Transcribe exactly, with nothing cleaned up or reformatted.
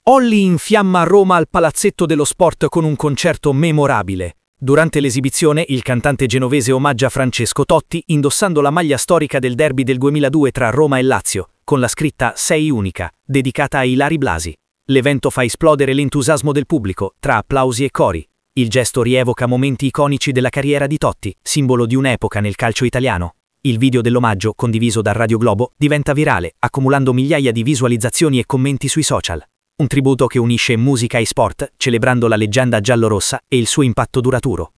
Olli infiamma Roma al Palazzetto dello Sport con un concerto memorabile. Durante l'esibizione il cantante genovese omaggia Francesco Totti indossando la maglia storica del derby del duemiladue tra Roma e Lazio, con la scritta Sei unica, dedicata a Ilari Blasi. L'evento fa esplodere l'entusiasmo del pubblico, tra applausi e cori. Il gesto rievoca momenti iconici della carriera di Totti, simbolo di un'epoca nel calcio italiano. Il video dell'omaggio, condiviso da Radio Globo, diventa virale, accumulando migliaia di visualizzazioni e commenti sui social. Un tributo che unisce musica e sport, celebrando la leggenda giallorossa e il suo impatto duraturo.